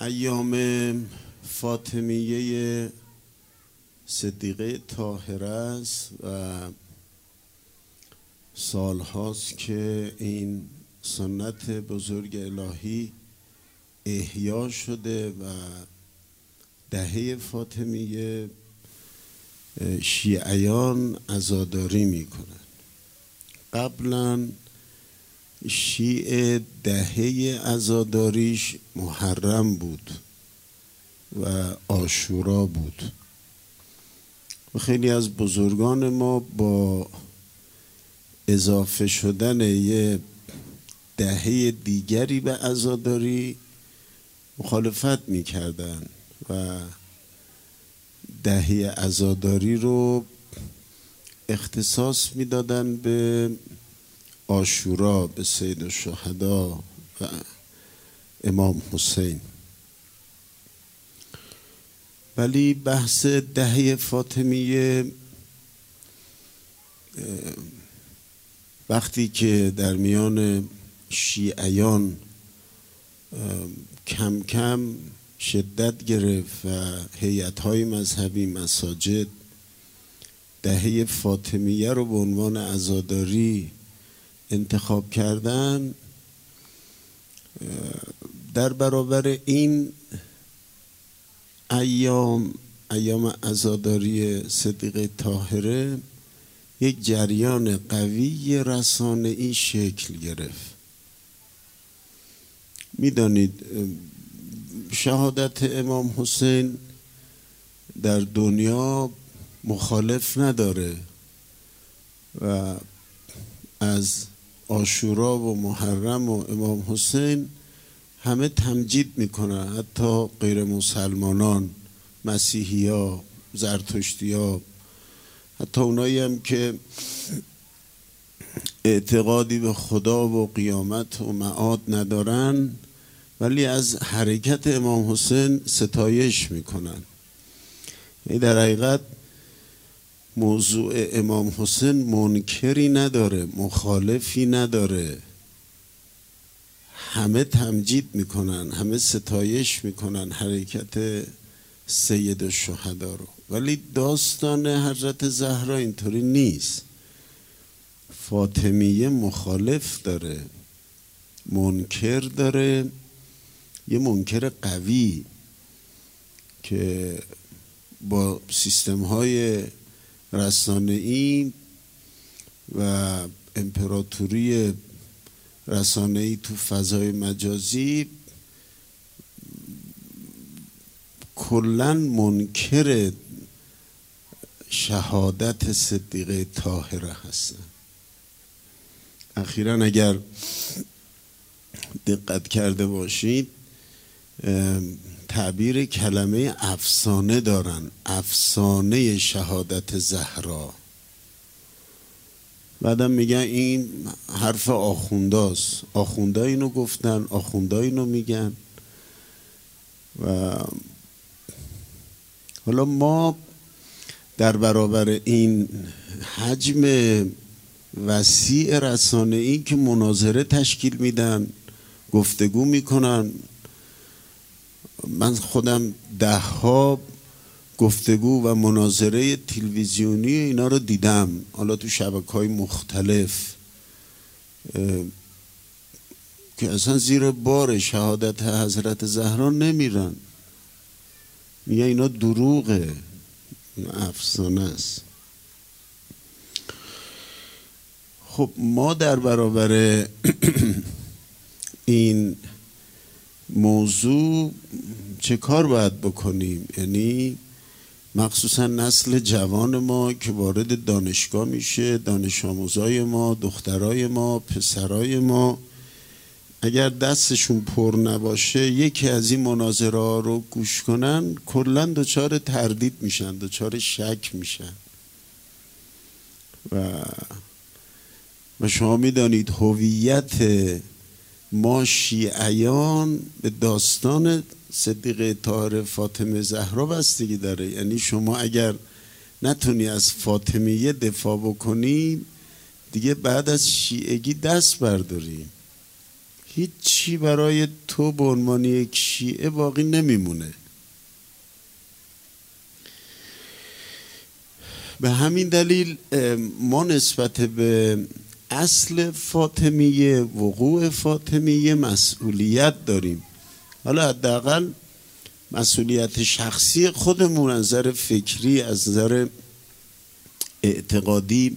ایام فاطمیه صدیقه طاهره است و سالهاست که این سنت بزرگ الهی احیا شده و دهه فاطمیه شیعیان عزاداری میکنن. قبلا شیعه دهه عزاداریش محرم بود و عاشورا بود و خیلی از بزرگان ما با اضافه شدن یه دهه دیگری به عزاداری مخالفت میکردن و دهه عزاداری رو اختصاص میدادن به عاشورا، به سید الشهدا و امام حسین. ولی بحث دهه فاطمیه وقتی که در میان شیعیان کم کم شدت گرفت و هیئت‌های مذهبی مساجد دهه فاطمیه رو به عنوان عزاداری انتخاب کردن، در برابر این ایام عزاداری صدیقه طاهره یک جریان قوی رسانه‌ای شکل گرفت. میدانید شهادت امام حسین در دنیا مخالف نداره و از عاشورا و محرم و امام حسین همه تمجید میکنن، حتی غیر مسلمانان، مسیحی ها، زرتشتی ها، حتی اونایی هم که اعتقادی به خدا و قیامت و معاد ندارن ولی از حرکت امام حسین ستایش میکنن. در حقیقت موضوع امام حسین منکری نداره، مخالفی نداره، همه تمجید میکنن، همه ستایش میکنن حرکت سید الشهدا رو. ولی داستان حضرت زهرا اینطوری نیست. فاطمیه مخالف داره، منکر داره، یه منکر قوی که با سیستم های رسانه‌ای و امپراتوری رسانه‌ای تو فضای مجازی کلاً منکر شهادت صدیقه طاهره هستن. اخیراً اگر دقت کرده باشید تعبیر کلمه افسانه دارن، افسانه شهادت زهرا. بعدم میگن این حرف آخونداست، آخوندا اینو گفتن، آخوندا اینو میگن. و حالا ما در برابر این حجم وسیع رسانه‌ای که مناظره تشکیل میدن، گفتگو میکنن، من خودم 10 گفتگو و مناظره تلویزیونی اینا رو دیدم، حالا تو شبکه‌های مختلف، که اصلا زیر بار شهادت حضرت زهرا نمیرن، میگه اینا دروغه، اینا افسانه است. خب ما در برابر این موضوع چه کار باید بکنیم؟ یعنی مخصوصا نسل جوان ما که وارد دانشگاه میشه، دانش آموزای ما، دخترای ما، پسرای ما، اگر دستشون پر نباشه یکی از این مناظره ها رو گوش کنن کلا دچار تردید میشن، دچار شک میشن. و شما میدانید هویت ما شیعیان به داستان صدیقه طاهره فاطمه زهرا بستگی داره. یعنی شما اگر نتونی از فاطمیه دفاع بکنی دیگه بعد از شیعگی دست برداری، هیچی برای تو به عنوان یک شیعه باقی نمیمونه. به همین دلیل ما نسبت به اصل فاطمیه، وقوع فاطمیه مسئولیت داریم. حالا حداقل مسئولیت شخصی خودمون از نظر فکری، از نظر اعتقادی.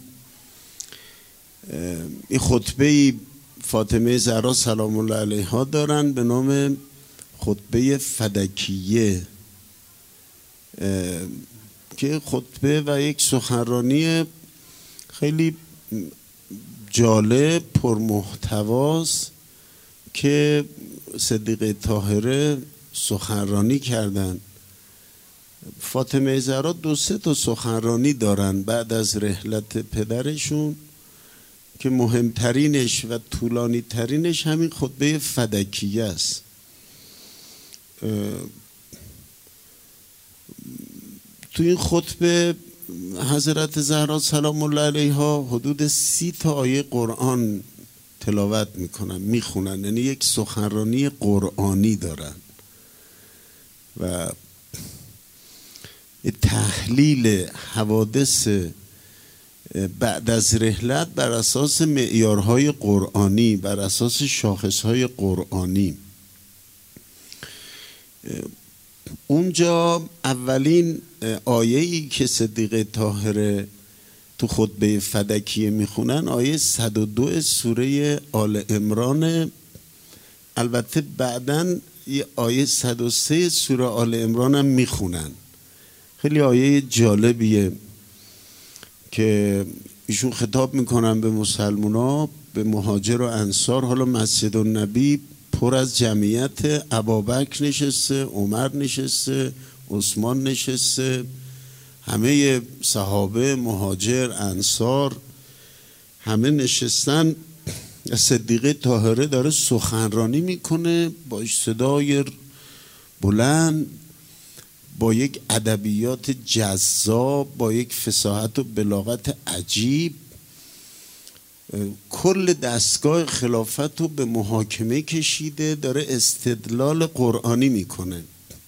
این خطبه فاطمه زهرا سلام الله علیها دارن به نام خطبه فدکیه که خطبه و یک سخنرانی خیلی جالب پرمحتواست که صدیقه طاهره سخنرانی کردن. فاطمه زهرا 2-3 تا سخنرانی دارن بعد از رحلت پدرشون که مهمترینش و طولانی ترینش همین خطبه فدکیه است. تو این خطبه حضرت زهرا سلام الله علیها حدود 30 تا آیه قرآن تلاوت میخونن، یعنی یک سخنرانی قرآنی دارن و تحلیل حوادث بعد از رحلت بر اساس معیارهای قرآنی، بر اساس شاخصهای قرآنی. اونجا اولین آیه‌ای که صدیقه طاهره تو خطبه فدکیه میخونن آیه 102 سوره آل عمران. البته بعدن یه آیه 103 سوره آل عمران هم میخونن. خیلی آیه جالبیه که ایشون خطاب میکنن به مسلمونا، به مهاجر و انصار. حالا مسجد النبی پر از جمعیت، ابابکر نشسته، عمر نشسته، عثمان نشسته، همه صحابه، مهاجر، انصار همه نشستن. صدیقه طاهره داره سخنرانی میکنه با صدای بلند، با یک ادبیات جذاب، با یک فصاحت و بلاغت عجیب، کل دستگاه خلافت رو به محاکمه کشیده، داره استدلال قرآنی میکنه.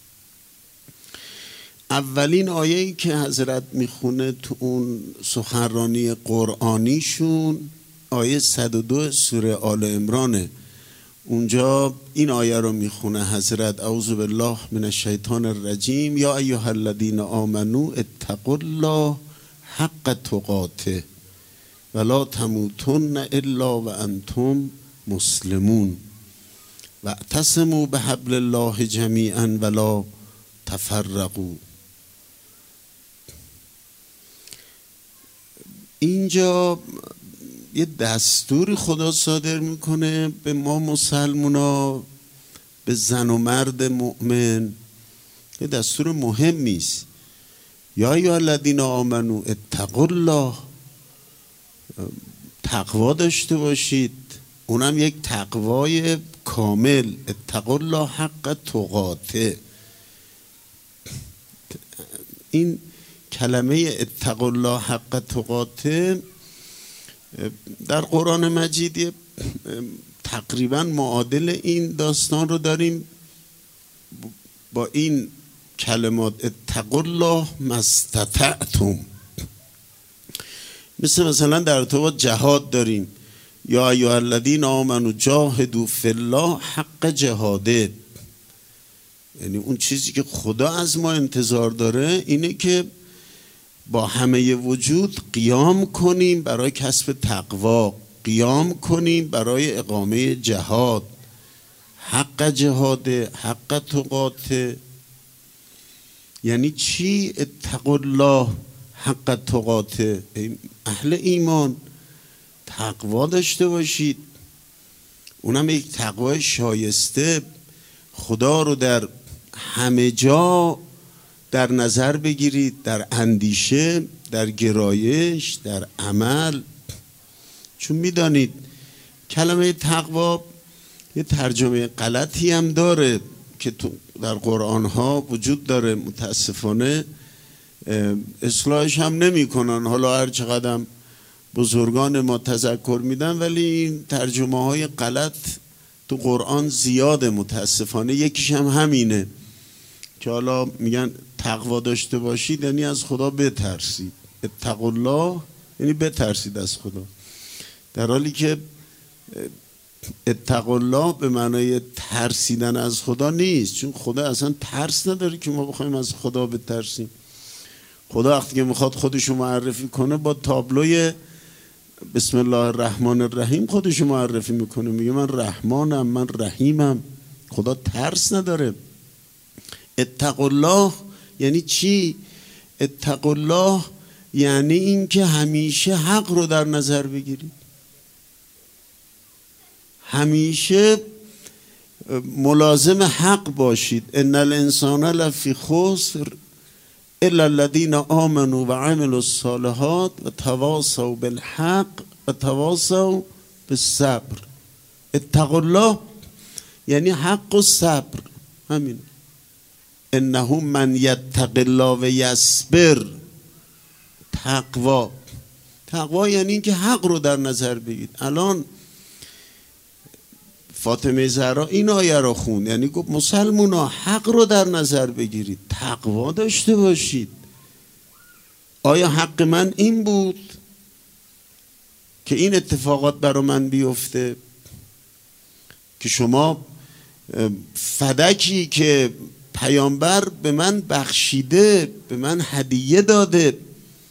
اولین آیه‌ای که حضرت میخونه تو اون سخنرانی قرآنیشون آیه 102 سوره آل عمرانه. اونجا این آیه رو میخونه حضرت: اعوذ بالله من الشیطان الرجیم یا ایها الذین آمنوا اتقوا الله حق تقاته ولا تموتن الا وانتم مسلمون واعتصموا بحبل الله جمیعا ولا تفرقوا. اینجا یه دستوری خدا صادر میکنه به ما مسلمونا، به زن و مرد مؤمن. یه دستور مهمی است. یا ایها الذین آمنوا اتقوا الله، تقوا داشته باشید، اونم یک تقوای کامل. اتقوا الله حق تقاته. این کلمه اتقوا الله حق تقاته در قرآن مجید تقریبا معادل این داستان رو داریم با این کلمات: اتقوا الله ما استطعتم. مثلا در ارتباط جهاد داریم: یا ایها الذین آمنوا جاهدوا فی الله حق جهاده. یعنی اون چیزی که خدا از ما انتظار داره اینه که با همه وجود قیام کنیم برای کسب تقوا، قیام کنیم برای اقامه جهاد، حق جهاده، حق تقاته. یعنی چی اتقوا الله حق تقاته؟ اهل ایمان تقوا داشته باشید، اونم یک تقوای شایسته. خدا رو در همه جا در نظر بگیرید، در اندیشه، در گرایش، در عمل. چون میدانید کلمه تقوا یه ترجمه غلطی هم داره که تو در قرآن ها وجود داره، متاسفانه اصلاحش هم نمی کنن. حالا هر چقدر بزرگان ما تذکر میدن ولی این ترجمه های غلط تو قرآن زیاده متاسفانه. یکیش هم همینه که حالا میگن تقوا داشته باشید یعنی از خدا بترسید. اتقوا الله یعنی بترسید از خدا، در حالی که اتقوا الله به معنای ترسیدن از خدا نیست، چون خدا اصلا ترس نداره که ما بخوایم از خدا بترسیم. خدا وقتی که میخواد خودشو معرفی کنه با تابلوی بسم الله الرحمن الرحیم خودشو معرفی میکنه، میگه من رحمانم، من رحیمم. خدا ترس نداره. اتقوا الله یعنی چی؟ اتقوا الله یعنی این که همیشه حق رو در نظر بگیرید، همیشه ملازم حق باشید. ان الانسان لفی خسر الا الذين آمنوا وعملوا الصالحات وتواصوا بالحق وتواصوا بالصبر. اتقوا الله یعنی حق و صبر، همین. انه من یتق الله و یصبر. تقوا یعنی این که حق رو در نظر بگیرید. الان فاطمه زهرا این آیه رو خوند، یعنی گفت مسلمونا حق رو در نظر بگیرید، تقوا داشته باشید. آیا حق من این بود که این اتفاقات برای من بیفته؟ که شما فدکی که پیامبر به من بخشیده، به من هدیه داده،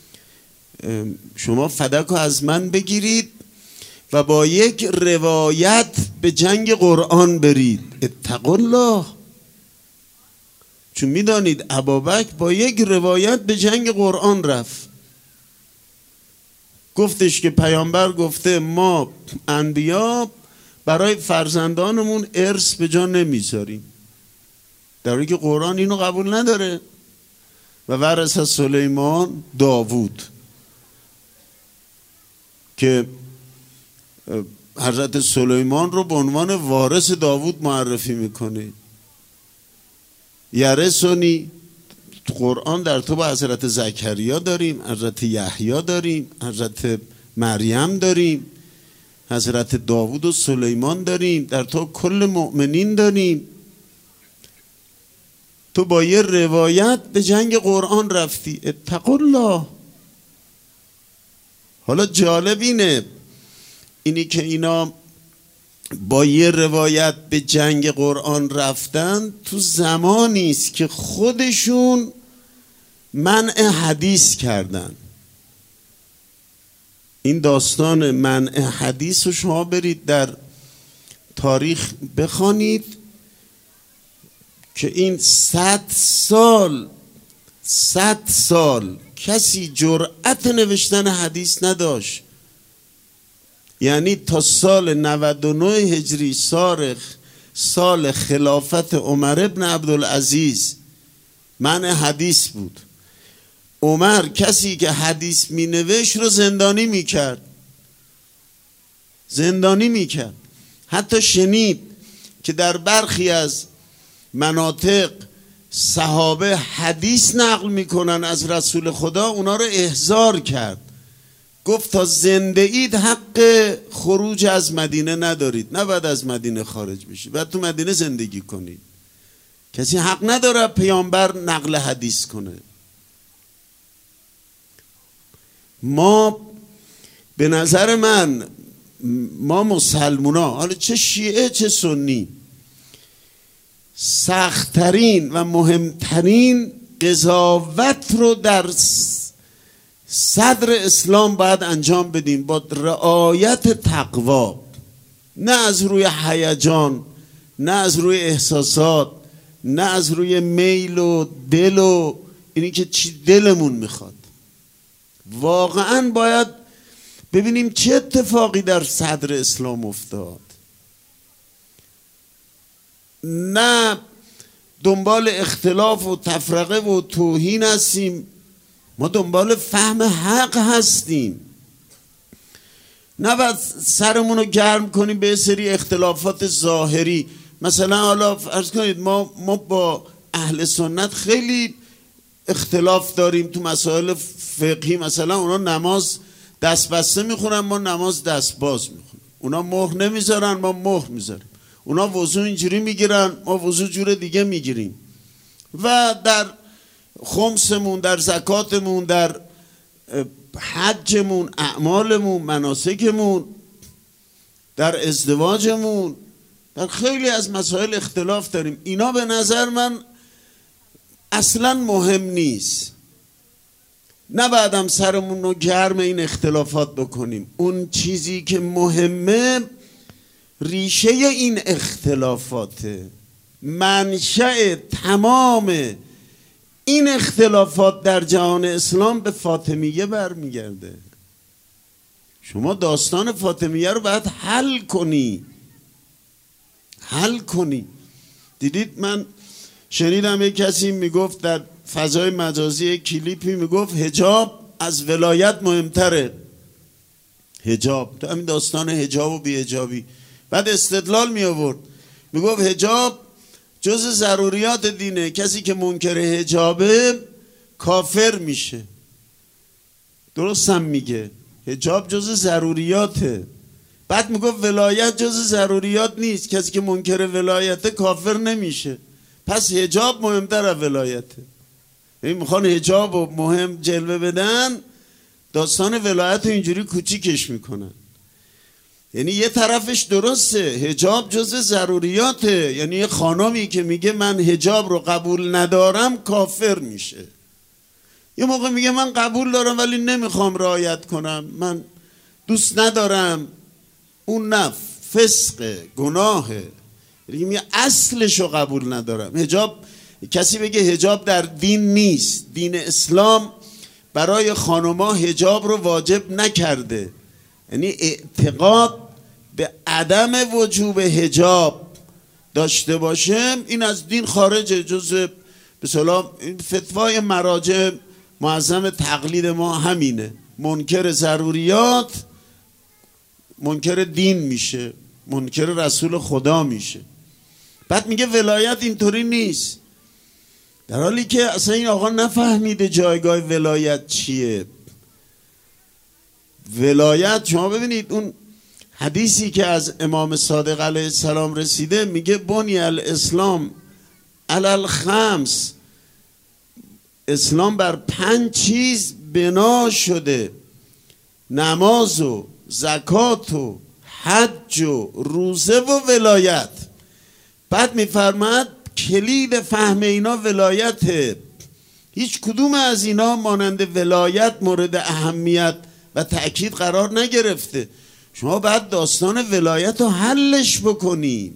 شما فدک رو از من بگیرید و با یک روایت به جنگ قرآن برید. اتقوا الله. چون میدانید ابوبکر با یک روایت به جنگ قرآن رفت، گفتش که پیامبر گفته ما انبیا برای فرزندانمون ارث به جا نمیذاریم، در حالی که قرآن اینو قبول نداره. و ورث سلیمان داوود که حضرت سلیمان رو به عنوان وارث داوود معرفی میکنه. یرثنی تو قرآن در تو با حضرت زکریا داریم، حضرت یحیی داریم، حضرت مریم داریم، حضرت داوود و سلیمان داریم، در تو کل مؤمنین داریم. تو با یه روایت به جنگ قرآن رفتی. اتقوا الله. حالا جالب اینی که اینا با یه روایت به جنگ قرآن رفتن تو زمانی است که خودشون منع حدیث کردن. این داستان منع حدیث رو شما برید در تاریخ بخوانید که این 100 سال کسی جرأت نوشتن حدیث نداشت. یعنی تا سال 99 هجری سال خلافت عمر ابن عبدالعزیز منع حدیث بود. عمر کسی که حدیث می نوشت رو زندانی می کرد. حتی شنید که در برخی از مناطق صحابه حدیث نقل میکنن از رسول خدا، اونا رو احضار کرد. گفت تا زنده اید حق خروج از مدینه ندارید، نباید از مدینه خارج بشید، باید تو مدینه زندگی کنید. کسی حق نداره پیامبر نقل حدیث کنه. ما به نظر من ما مسلمونا، حالا چه شیعه چه سنی، سخت‌ترین و مهمترین قضاوت رو در صدر اسلام باید انجام بدیم با رعایت تقوا، نه از روی هیجان، نه از روی احساسات، نه از روی میل و دل و اینی که چی دلمون میخواد. واقعا باید ببینیم چه اتفاقی در صدر اسلام افتاد. نه دنبال اختلاف و تفرقه و توهین هستیم، ما دنبال فهم حق هستیم. نه باید سرمون رو گرم کنیم به سری اختلافات ظاهری. مثلا حالا فرض کنید ما با اهل سنت خیلی اختلاف داریم تو مسائل فقهی. مثلا اونا نماز دست بسته میخونن، ما نماز دست باز میخونیم. اونا مهر نمیذارن، ما مهر میذاریم. اونا وضو اینجوری میگیرن، ما وضو جور دیگه میگیریم. و در خمسمون، در زکاتمون، در حجمون، اعمالمون، مناسکمون، در ازدواجمون، در خیلی از مسائل اختلاف داریم. اینا به نظر من اصلا مهم نیست. نبایدم سرمون رو گرم این اختلافات بکنیم. اون چیزی که مهمه ریشه این اختلافاته. منشأ تمام این اختلافات در جهان اسلام به فاطمیه برمیگرده. شما داستان فاطمیه رو باید حل کنی. دیدید من شنیدم یک کسی میگفت در فضای مجازی کلیپی میگفت حجاب از ولایت مهمتره. حجاب، تو همین داستان حجاب و بی حجابی، بعد استدلال می آورد میگفت حجاب جز ضروریات دینه، کسی که منکر حجابه کافر میشه. درست هم میگه، حجاب جز ضروریاته. بعد میگفت ولایت جز ضروریات نیست، کسی که منکر ولایته کافر نمیشه. پس حجاب مهمتر از ولایته. این میخوان حجاب و مهم جلوه بدن، داستان ولایت رو اینجوری کوچیکش میکنن. یعنی یه طرفش درسته، حجاب جز ضروریاته، یعنی یه خانمی که میگه من حجاب رو قبول ندارم کافر میشه. یه موقع میگه من قبول دارم ولی نمیخوام رعایت کنم، من دوست ندارم، اون نه، فسقه، گناهه. میگه اصلش رو قبول ندارم. حجاب، کسی بگه حجاب در دین نیست، دین اسلام برای خانوما حجاب رو واجب نکرده، یعنی اعتقاد به عدم وجوب حجاب داشته باشه این از دین خارجه، جزء به سلام فتوای مراجع معظم تقلید ما همینه. منکر ضروریات منکر دین میشه، منکر رسول خدا میشه. بعد میگه ولایت اینطوری نیست، در حالی که اصلا این آقا نفهمیده جایگاه ولایت چیه. ولایت، شما ببینید اون حدیثی که از امام صادق علیه السلام رسیده میگه بنی الاسلام علی الخمس، اسلام بر 5 چیز بنا شده: نماز و زکات و حج و روزه و ولایت. بعد میفرماد کلید فهم اینا ولایته. هیچ کدوم از اینا مانند ولایت مورد اهمیت و تأکید قرار نگرفته. شما باید داستان ولایت رو حلش بکنی.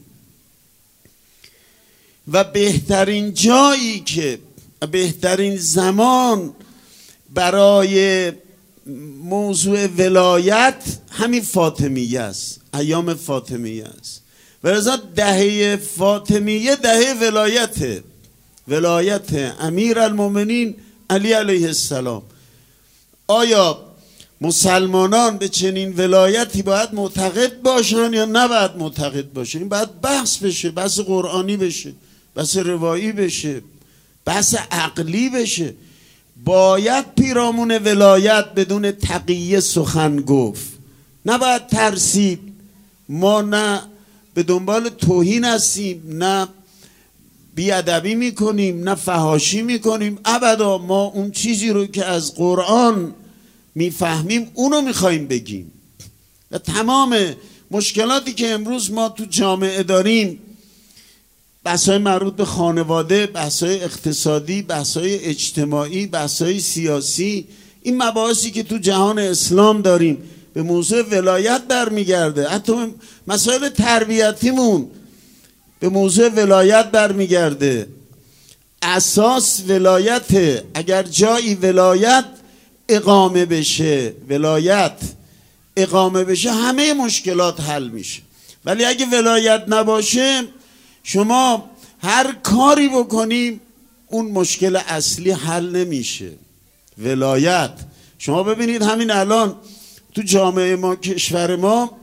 و بهترین جایی که بهترین زمان برای موضوع ولایت همین فاطمیه است، ایام فاطمیه است. ولذا دهه فاطمیه دهه ولایته، ولایت امیر المومنین علی علیه السلام. آیا مسلمانان به چنین ولایتی باید معتقد باشن یا نباید معتقد باشن؟ این باید بحث بشه، بحث قرآنی بشه، بحث روایی بشه، بحث عقلی بشه. باید پیرامون ولایت بدون تقیه سخن گفت، نباید ترسید. ما نه به دنبال توهین هستیم، نه بیادبی میکنیم، نه فحاشی میکنیم، ابدا. ما اون چیزی رو که از قرآن میفهمیم اونو میخواییم بگیم. و تمام مشکلاتی که امروز ما تو جامعه داریم، بحث‌های مربوط به خانواده، بحث‌های اقتصادی، بحث‌های اجتماعی، بحث‌های سیاسی، این مباحثی که تو جهان اسلام داریم به موضوع ولایت برمیگرده. حتی مسائل تربیتیمون به موضوع ولایت برمیگرده. اساس ولایته. اگر جایی ولایت اقامه بشه، ولایت اقامه بشه، همه مشکلات حل میشه. ولی اگه ولایت نباشه، شما هر کاری بکنیم اون مشکل اصلی حل نمیشه. ولایت، شما ببینید همین الان تو جامعه ما، کشور ما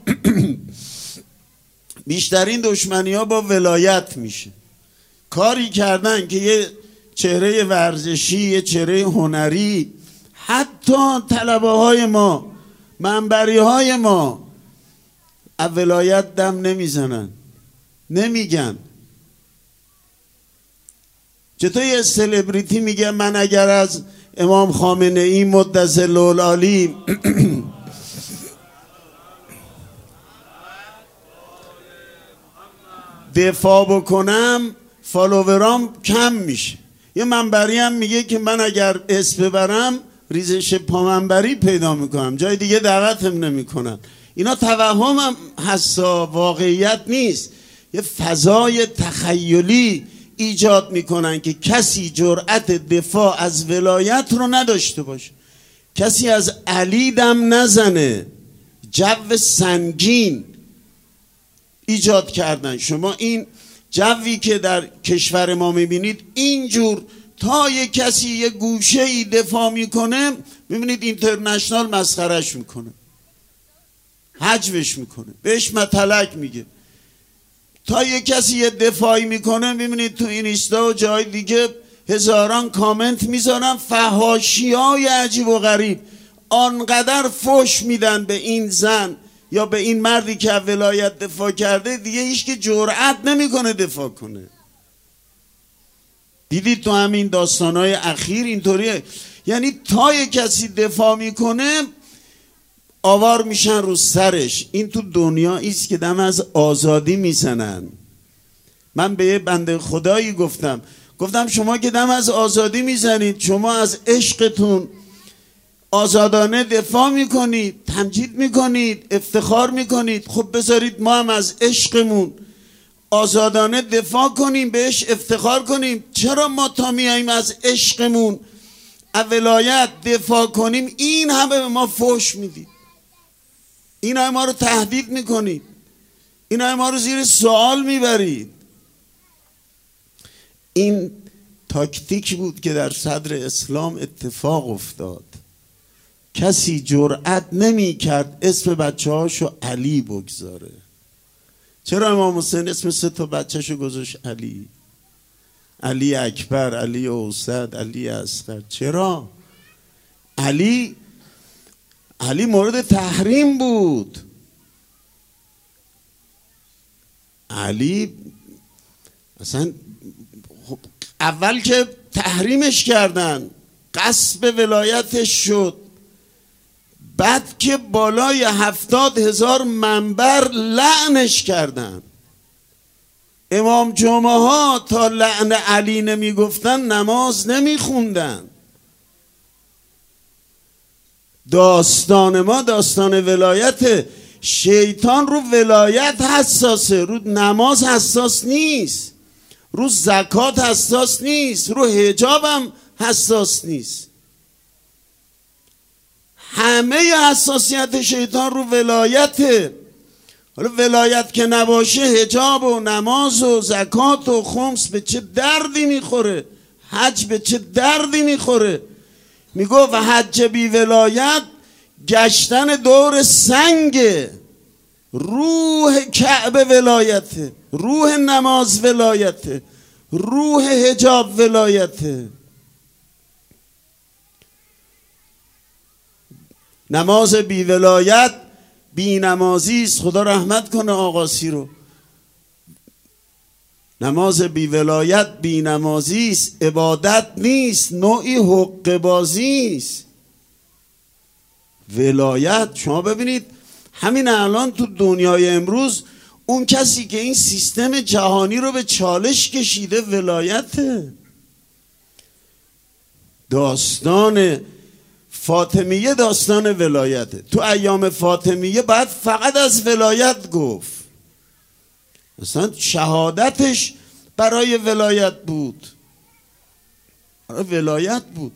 بیشترین دشمنی ها با ولایت میشه. کاری کردن که یه چهره ورزشی، یه چهره هنری، حتی طلبه های ما، منبری های ما از ولایت دم نمیزنن. نمیگن. چطور یه سلبریتی میگه من اگر از امام خامنه ای مدظل العالی دفاع بکنم فالوورام کم میشه. یه منبری هم میگه که من اگر اسم ببرم ریزش پامنبری پیدا میکنم، جای دیگه دعوتم نمیکنن. اینا توهم هم هست، واقعیت نیست. یه فضای تخیلی ایجاد میکنن که کسی جرأت دفاع از ولایت رو نداشته باشه، کسی از علی دم نزنه. جو سنگین ایجاد کردن. شما این جوی که در کشور ما میبینید اینجور، تا یه کسی یه گوشه ای دفاع میکنه میبینید اینترنشنال مسخرش میکنه، حجبش میکنه، بهش متلک میگه. تا یه کسی یه دفاعی میکنه میبینید تو این اینستا و جای دیگه هزاران کامنت میذارن، فحاشی‌های عجیب و غریب. آنقدر فحش میدن به این زن یا به این مردی که ولایت دفاع کرده، دیگه هیچ که جرأت نمیکنه دفاع کنه. دیدید تو همین داستانهای اخیر اینطوریه، یعنی تا یه کسی دفاع میکنه آوار میشن رو سرش. این تو دنیایی است که دم از آزادی میزنن. من به یه بنده خدایی گفتم شما که دم از آزادی میزنید، شما از عشقتون آزادانه دفاع میکنید، تمجید میکنید، افتخار میکنید، خب بذارید ما هم از عشقمون آزادانه دفاع کنیم، بهش افتخار کنیم. چرا ما تا میاییم از عشقمون ولایت دفاع کنیم این همه به ما فحش میدید، این همه ما رو تهدید میکنید، این همه ما رو زیر سوال میبرید؟ این تاکتیک بود که در صدر اسلام اتفاق افتاد. کسی جرأت نمی کرد اسم بچه هاشو علی بگذاره. چرا امام حسین اسم 3 تا بچه‌شو گذاشت علی؟ علی اکبر، علی اوسط، علی اصغر. چرا؟ علی مورد تحریم بود. علی اصلا اول که تحریمش کردن، غصب ولایتش شد، بعد که بالای 70,000 منبر لعنش کردن. امام جمعه ها تا لعن علی نمی گفتن نماز نمی خوندن. داستان ما داستان ولایت. شیطان رو ولایت حساسه، رو نماز حساس نیست، رو زکات حساس نیست، رو حجاب هم حساس نیست. همه حساسیت شیطان رو ولایته. حالا ولایت که نباشه حجاب و نماز و زکات و خمس به چه دردی میخوره؟ حج به چه دردی میخوره؟ میگو و حج بی ولایت گشتن دور سنگه. روح کعبه ولایته، روح نماز ولایته، روح حجاب ولایته. نماز بی ولایت بی نمازی است. خدا رحمت کنه آقاسی رو. نماز بی ولایت بی نمازی است، عبادت نیست، نوعی حقه بازی است. ولایت شما ببینید همین الان تو دنیای امروز اون کسی که این سیستم جهانی رو به چالش کشیده ولایته. داستان فاطمیه داستان ولایته. تو ایام فاطمیه بعد فقط از ولایت گفت. مثلا شهادتش برای ولایت بود، برای ولایت بود.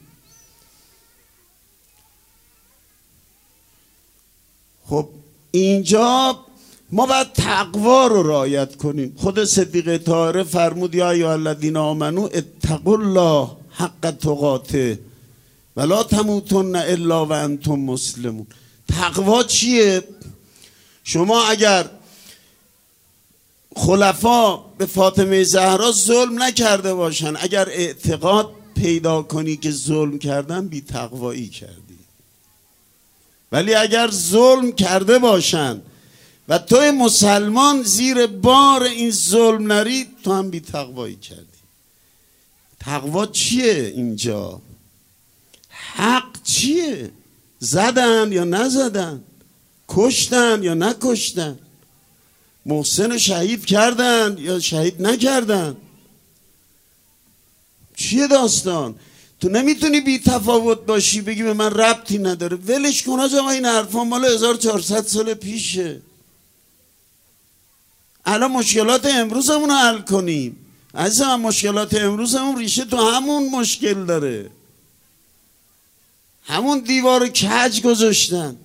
خب اینجا ما باید تقوا رو رعایت کنیم. خود صدیق طاهره فرمود یا ایها الذین آمنوا اتقوا الله حق تقاته ولا تموتن الا و انتم مسلمون. تقوا چیه؟ شما اگر خلفا به فاطمه زهرا ظلم نکرده باشن، اگر اعتقاد پیدا کنی که ظلم کردن، بی تقوایی کردی. ولی اگر ظلم کرده باشن و توی مسلمان زیر بار این ظلم نری، تو هم بی تقوایی کردی. تقوا چیه اینجا؟ حق چیه؟ زدن یا نزدن؟ کشتن یا نکشتن؟ محسن رو شهید کردن یا شهید نکردن؟ چیه داستان؟ تو نمیتونی بی تفاوت باشی بگی به من ربطی نداره. ولش کن آقا، این حرفا مال 1400 سال پیشه. الان مشکلات امروزمون رو حل کنیم. عزیزم مشکلات امروزمون ریشه تو همون مشکل داره. همون دیوار کج گذاشتن.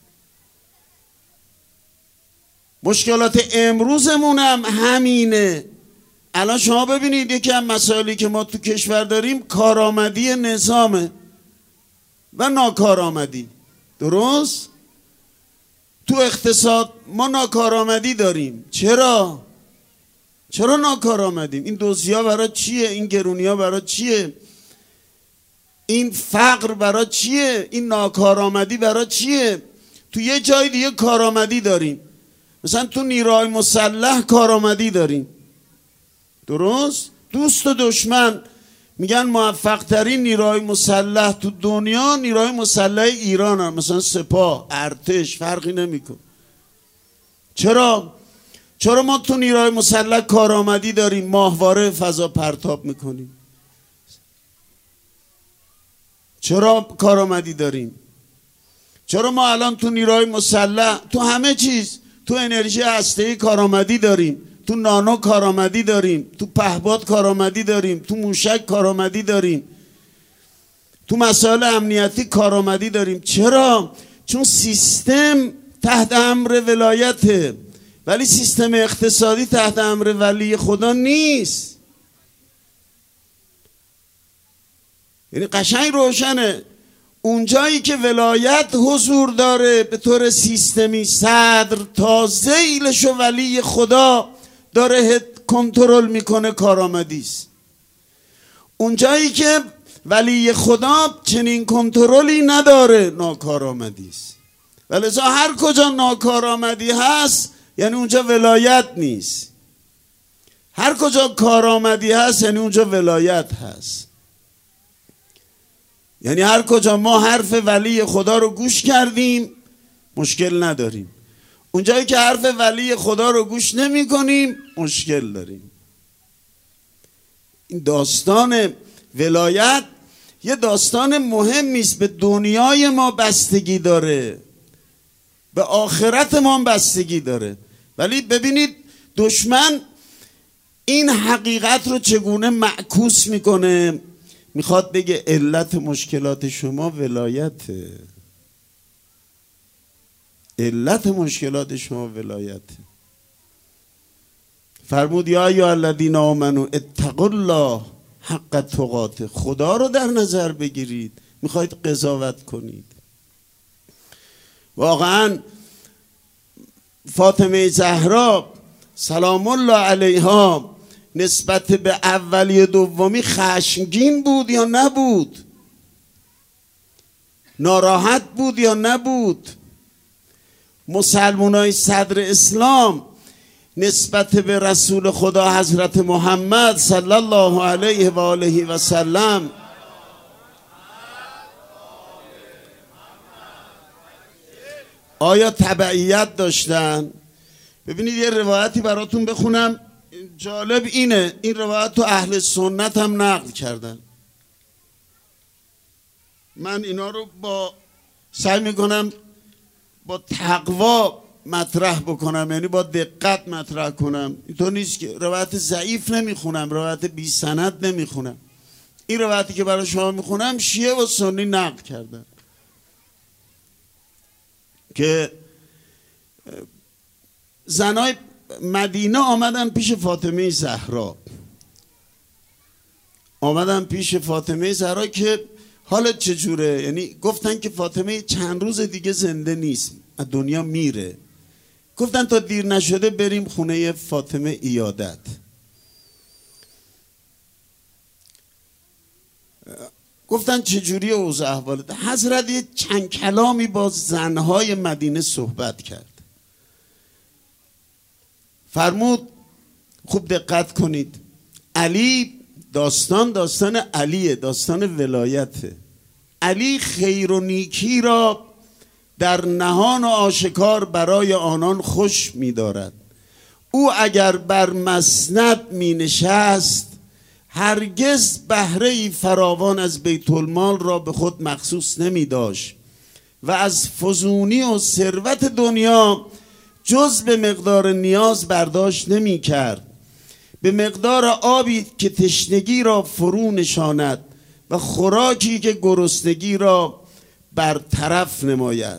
مشکلات امروزمون هم همینه. الان شما ببینید یکی از مسائلی که ما تو کشور داریم کارآمدی نظامه و ناکارآمدی. درست؟ تو اقتصاد ما ناکارآمدی داریم. چرا ناکارآمدیم؟ این دزدی‌ها برای چیه؟ این گرونی‌ها برای چیه؟ این فقر برای چیه؟ این ناکارآمدی برای چیه؟ تو یه جای دیگه کارآمدی داریم. مثلا تو نیروهای مسلح کارآمدی داریم. درست؟ دوست و دشمن میگن موفق ترین نیروهای مسلح تو دنیا نیروهای مسلح ایران هم. مثلا سپاه، ارتش، فرقی نمیکنه. چرا ما تو نیروهای مسلح کارآمدی داریم، ماهواره فضا پرتاب میکنیم؟ چرا کارآمدی داریم؟ چرا ما الان تو نیروهای مسلح تو همه چیز، تو انرژی هسته‌ای کارآمدی داریم، تو نانو کارآمدی داریم، تو پهپاد کارآمدی داریم، تو موشک کارآمدی داریم، تو مسائل امنیتی کارآمدی داریم؟ چرا؟ چون سیستم تحت امر ولایته، ولی سیستم اقتصادی تحت امر ولی خدا نیست. یعنی قشنگ روشنه. اونجایی که ولایت حضور داره به طور سیستمی، صدر تا ذیلش و ولی خدا داره کنترل میکنه، کارآمدی است. اونجایی که ولی خدا چنین کنترلی نداره، ناکارآمدی است. ولذا هر کجا ناکارآمدی هست یعنی اونجا ولایت نیست. هر کجا کارآمدی هست یعنی اونجا ولایت هست. یعنی هر کجا ما حرف ولی خدا رو گوش کردیم مشکل نداریم. اونجایی که حرف ولی خدا رو گوش نمی کنیم مشکل داریم. این داستان ولایت یه داستان مهمی است. به دنیای ما بستگی داره، به آخرت ما بستگی داره. ولی ببینید دشمن این حقیقت رو چگونه معکوس میکنه. میخواد بگه علت مشکلات شما ولایته. علت مشکلات شما ولایته. فرمود یا ایها الذین آمنوا اتقوا الله حق تقاته. خدا رو در نظر بگیرید. میخواید قضاوت کنید. واقعا فاطمه زهرا سلام الله علیها نسبت به اولی دومی خشمگین بود یا نبود؟ ناراحت بود یا نبود؟ مسلمانای صدر اسلام نسبت به رسول خدا حضرت محمد صلی الله علیه و آله و سلم آیا تبعیت داشتن؟ ببینید یه روایتی براتون بخونم، جالب اینه. این روایت تو اهل سنت هم نقل کردن. من اینا رو سعی میکنم با تقوا مطرح بکنم، یعنی با دقت مطرح کنم. اینطور نیست که روایت ضعیف نمیخونم، روایت بی سند نمیخونم. این روایتی که برای شما میخونم شیعه و سنی نقل کردن که زنای مدینه آمدن پیش فاطمه زهرا. که حالت چجوره؟ یعنی گفتن که فاطمه چند روز دیگه زنده نیست، از دنیا میره. گفتن تا دیر نشده بریم خونه فاطمه عیادت. گفتن چجوری اوضاع احوالت؟ حضرت یه چند کلامی با زنهای مدینه صحبت کرد. فرمود خوب دقت کنید، علی داستان علیه، داستان ولایته. علی خیر و نیکی را در نهان و آشکار برای آنان خوش می دارد. او اگر بر مسند می نشست هرگز بهره فراوان از بیت المال را به خود مخصوص نمی داشت و از فزونی و ثروت دنیا جز به مقدار نیاز برداشت نمی کرد، به مقدار آبی که تشنگی را فرو نشاند و خوراکی که گرسنگی را برطرف نماید.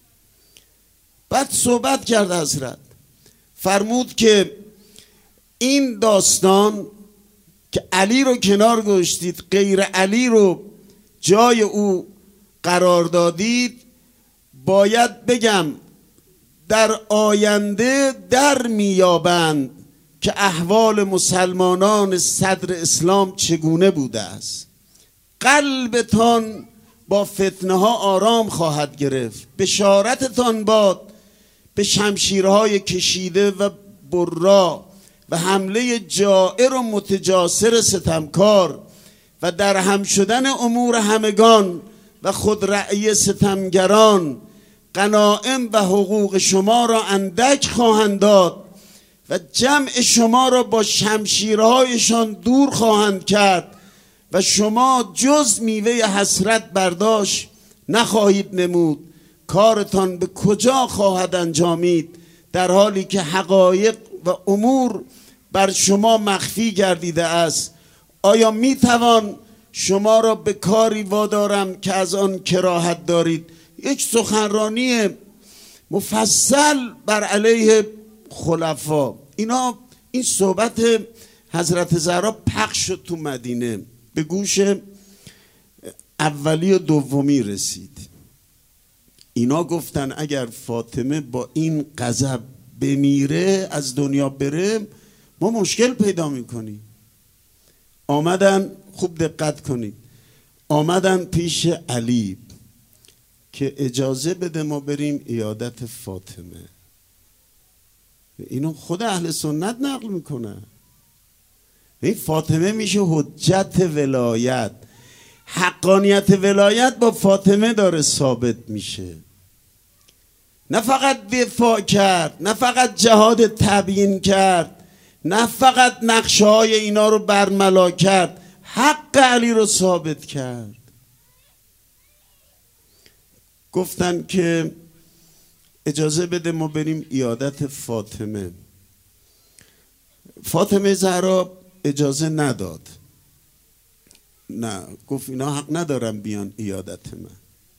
بعد صحبت کرد حضرت، فرمود که این داستان که علی رو کنار گذاشتید، غیر علی رو جای او قرار دادید، باید بگم در آینده در میابند که احوال مسلمانان صدر اسلام چگونه بوده است. قلبتان با فتنه ها آرام خواهد گرفت. بشارتتان باد به شمشیرهای کشیده و برا و حمله جائر و متجاسر ستمکار و در هم شدن امور همگان و خود رأی ستمگران. غنایم و حقوق شما را اندک خواهند داد و جمع شما را با شمشیرهایشان دور خواهند کرد و شما جز میوه حسرت برداشت نخواهید نمود. کارتان به کجا خواهد انجامید در حالی که حقایق و امور بر شما مخفی گردیده است؟ آیا میتوان شما را به کاری وادارم که از آن کراهت دارید؟ یک سخنرانی مفصل بر علیه خلفا. این صحبت حضرت زهرا پخش شد تو مدینه، به گوش اولی و دومی رسید. اینا گفتن اگر فاطمه با این غضب بمیره، از دنیا بره، ما مشکل پیدا میکنیم. آمدن، خوب دقت کنید، آمدن پیش علی که اجازه بده ما بریم عیادت فاطمه. اینو خود اهل سنت نقل میکنه. این فاطمه میشه حجت ولایت. حقانیت ولایت با فاطمه داره ثابت میشه. نه فقط دفاع کرد، نه فقط جهاد تبیین کرد، نه فقط نقشه های اینا رو برملا کرد، حق علی رو ثابت کرد. گفتن که اجازه بده ما بریم عیادت فاطمه. فاطمه زهرا اجازه نداد. نه، گفت اینا حق ندارن بیان عیادت من.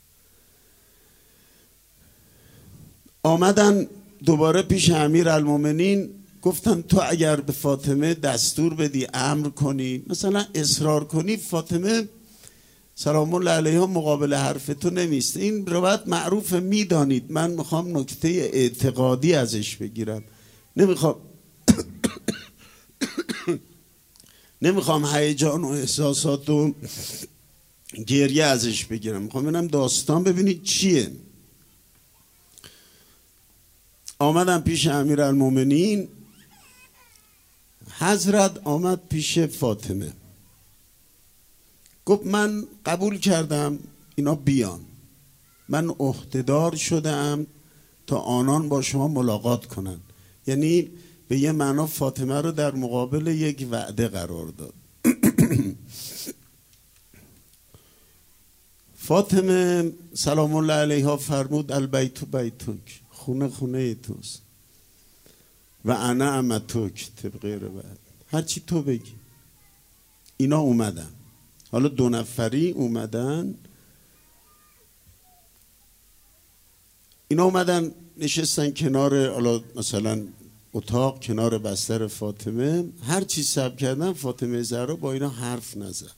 آمدن دوباره پیش امیرالمومنین، گفتن تو اگر به فاطمه دستور بدی، امر کنی، مثلا اصرار کنی، فاطمه سلام الله علیها مقابل حرف تو نمیسته. این روایت معروف، میدانید. من میخوام نکته اعتقادی ازش بگیرم، نمیخوام هیجان و احساسات و گریه ازش بگیرم، میخوام ببینم داستان ببینید چیه. آمدم پیش امیرالمومنین، حضرت آمد پیش فاطمه، گفت من قبول کردم اینا بیان، من عهدهدار شدم تا آنان با شما ملاقات کنن. یعنی به یه معنا فاطمه رو در مقابل یک وعده قرار داد. فاطمه سلام الله علیها فرمود البیت بیتک، خونه خونه توست و انا امتک، طبق روایت هرچی تو بگی. اینا اومدن، حالا 2 نفری اومدن، اینا اومدن نشستن کنار، حالا مثلا اتاق کنار بستر فاطمه، هر چی صبر کردن، فاطمه زهرا با اینا حرف نزد.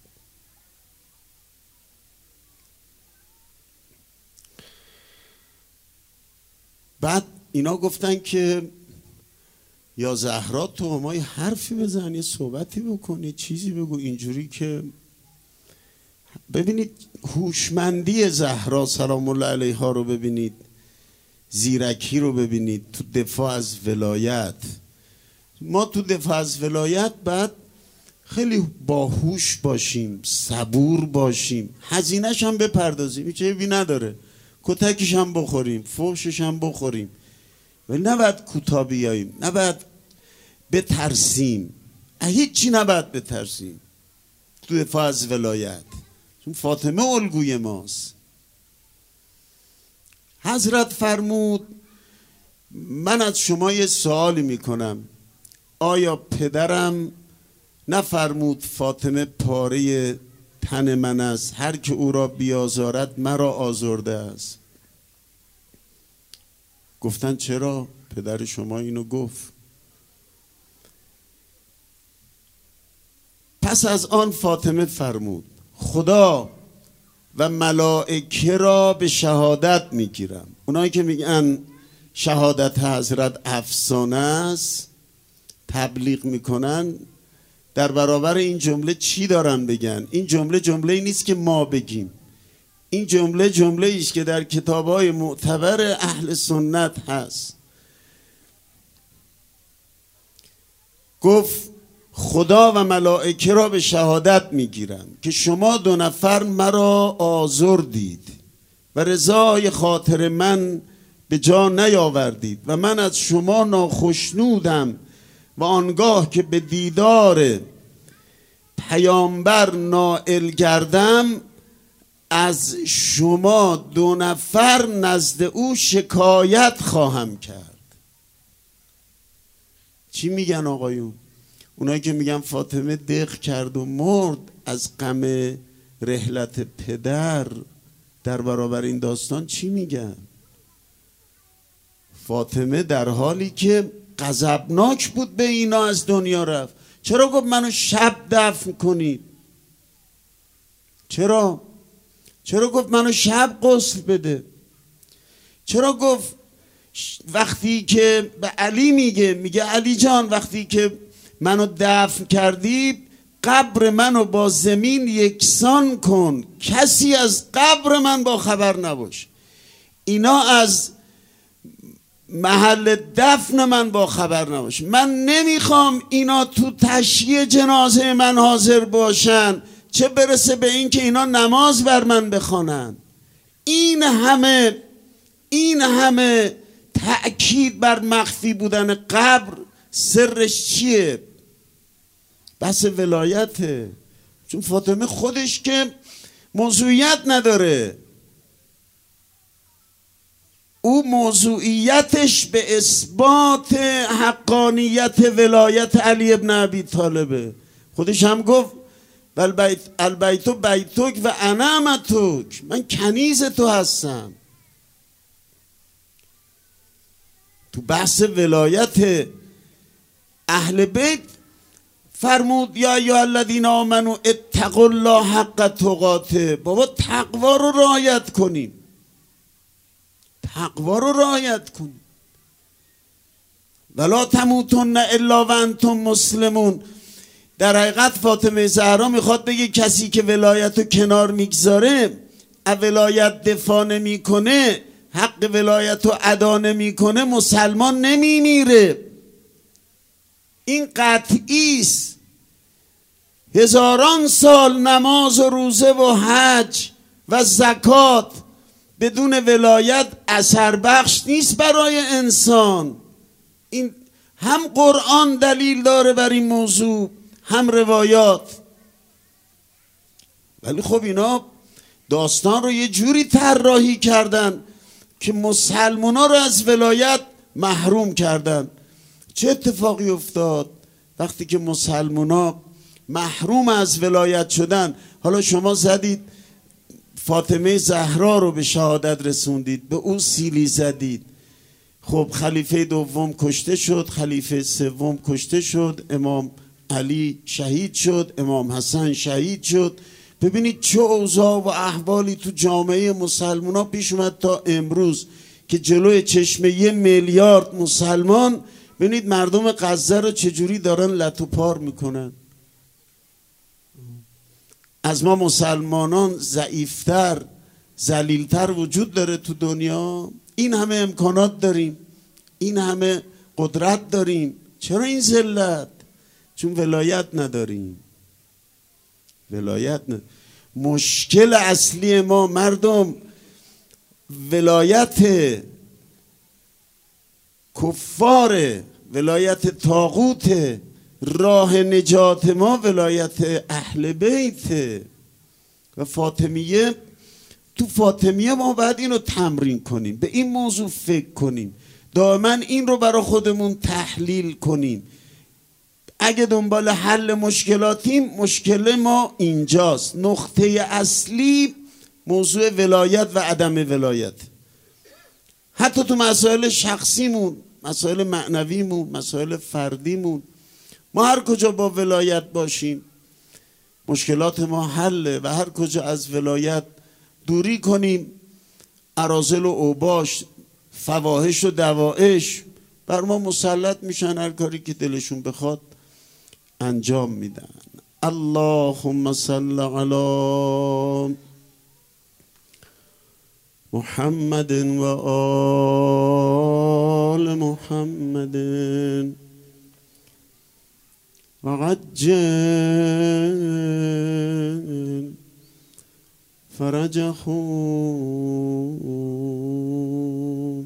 بعد اینا گفتن که یا زهرا تو ما یه حرفی بزن، یه صحبتی بکن، یه چیزی بگو، اینجوری که ببینید هوشمندی زهرا سلام الله علیها رو ببینید، زیرکی رو ببینید تو دفاع از ولایت. ما تو دفاع از ولایت باید خیلی باهوش باشیم، صبور باشیم، هزینه‌ش هم بپردازیم، هیچ عیبی نداره، کتکش هم بخوریم، فحشش هم بخوریم، ولی نباید کوتاه بیاییم، نباید بترسیم، هیچی نباید بترسیم تو دفاع از ولایت، چون فاطمه الگوی ماست. حضرت فرمود من از شما یه سوالی میکنم، آیا پدرم نفرمود فاطمه پاره تن من است، هر که او را بیازارد مرا آزرده است؟ گفتن چرا پدر شما اینو گفت؟ پس از آن فاطمه فرمود خدا و ملائکه را به شهادت میگیرم. اونایی که میگن شهادت حضرت افسانه است تبلیغ میکنن، در برابر این جمله چی دارن بگن؟ این جمله نیست که ما بگیم، این جمله ایست که در کتاب‌های معتبر اهل سنت هست. گفت خدا و ملائکه را به شهادت میگیرم که شما 2 نفر مرا آزردید و رضای خاطر من به جا نیاوردید و من از شما ناخشنودم و آنگاه که به دیدار پیامبر نائل گردم از شما 2 نفر نزد او شکایت خواهم کرد. چی میگن آقایون؟ اونایی که میگن فاطمه دق کرد و مرد از غم رحلت پدر، در برابر این داستان چی میگن؟ فاطمه در حالی که غضبناک بود به اینا از دنیا رفت. چرا گفت منو شب دفن کنید؟ چرا گفت منو شب غسل بده؟ چرا گفت وقتی که به علی میگه علی جان وقتی که منو دفن کردی قبر منو با زمین یکسان کن، کسی از قبر من با خبر نباشه، اینا از محل دفن من با خبر نباشه، من نمیخوام اینا تو تشییع جنازه من حاضر باشن، چه برسه به این که اینا نماز بر من بخوانن. این همه تأکید بر مخفی بودن قبر سرش چیه؟ بحث ولایته. چون فاطمه خودش که موضوعیت نداره، او موضوعیتش به اثبات حقانیت ولایت علی ابن ابی طالبه. خودش هم گفت البیت بیتک و انا امتک، من کنیز تو هستم. تو بحث ولایت اهل بیت فرمود یا ایها الذین آمنوا اتقوا الله حق تقاته. بابا تقوا رو رعایت کنیم، ولا تموتن الا و انتم مسلمون. در حقیقت فاطمه زهرا میخواد بگه کسی که ولایت رو کنار میگذاره، ولایت دفاع نمیکنه، حق ولایت رو ادا نمیکنه، مسلمان نمیمیره. این قطعی است. 1000 سال نماز و روزه و حج و زکات بدون ولایت اثر بخش نیست برای انسان. این هم قرآن دلیل داره بر این موضوع، هم روایات. ولی خب اینا داستان رو یه جوری طراحی کردن که مسلمونا رو از ولایت محروم کردن. چه اتفاقی افتاد وقتی که مسلمونا محروم از ولایت شدن؟ حالا شما زدید فاطمه زهرا رو به شهادت رسوندید، به اون سیلی زدید. خب خلیفه دوم کشته شد، خلیفه سوم کشته شد، امام علی شهید شد، امام حسن شهید شد. ببینید چه اوضاع و احوالی تو جامعه مسلمان پیش اومد تا امروز که جلوی چشم 1 میلیارد مسلمان ببینید مردم غزه رو چجوری دارن لتو پار میکنن. از ما مسلمانان ضعیفتر، ذلیلتر وجود داره تو دنیا؟ این همه امکانات داریم، این همه قدرت داریم، چرا این ذلت؟ چون ولایت نداریم. مشکل اصلی ما مردم ولایت کفار، ولایت طاغوت. راه نجات ما ولایت اهل بیت و فاطمیه. تو فاطمیه ما باید اینو تمرین کنیم، به این موضوع فکر کنیم، دائما این رو برای خودمون تحلیل کنیم. اگه دنبال حل مشکلاتیم، مشکل ما اینجاست. نقطه اصلی موضوع ولایت و عدم ولایت. حتی تو مسائل شخصیمون، مسائل معنویمون، مسائل فردیمون، ما هر کجا با ولایت باشیم مشکلات ما حله و هر کجا از ولایت دوری کنیم، اراذل و اوباش، فواحش و دواعش بر ما مسلط میشن، هر کاری که دلشون بخواد انجام میدن. اللهم صل علی محمد و آل محمد و عجل فرجهم.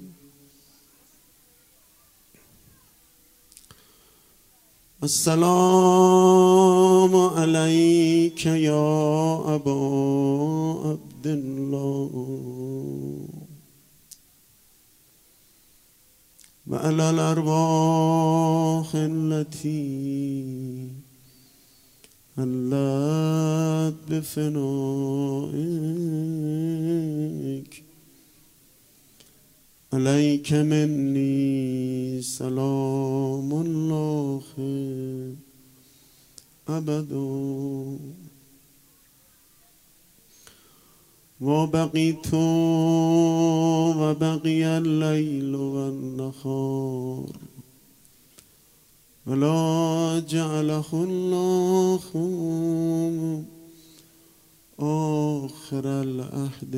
السلام علیک یا ابا عبدالله و علی الارواح التي حلت بفنائک. علیک منی سلام الله ابدا و بقیت و بقی اللیل و النهار ولا جعله الله آخر العهد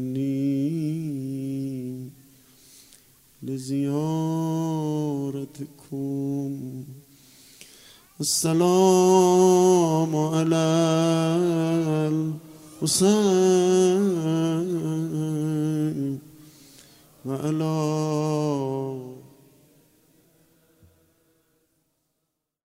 منی لزیارتکم. السلام علی الحسین و علی